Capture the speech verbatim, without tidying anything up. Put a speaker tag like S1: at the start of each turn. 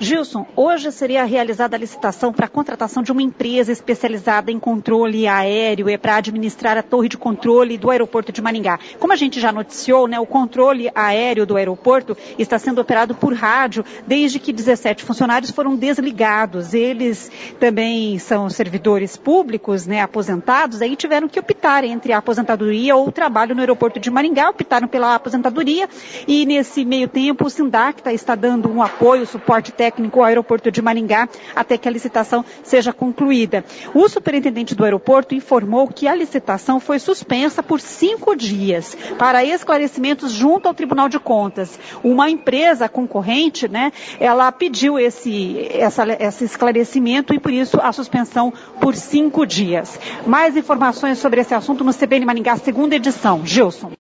S1: Gilson, hoje seria realizada a licitação para a contratação de uma empresa especializada em controle aéreo e para administrar a torre de controle do aeroporto de Maringá. Como a gente já noticiou, né, o controle aéreo do aeroporto está sendo operado por rádio desde que dezessete funcionários foram desligados. Eles também são servidores públicos, né, aposentados, aí tiveram que optar entre a aposentadoria ou o trabalho no aeroporto de Maringá, optaram pela aposentadoria e nesse meio tempo o Sindacta está dando um apoio, suporte técnico ao aeroporto de Maringá até que a licitação seja concluída. O superintendente do aeroporto informou que a licitação foi suspensa por cinco dias para esclarecimentos junto ao Tribunal de Contas. Uma empresa concorrente, né, ela pediu esse, essa, esse esclarecimento e por isso a suspensão por cinco dias. Mais informações sobre esse assunto no C B N Maringá, segunda edição. Gilson.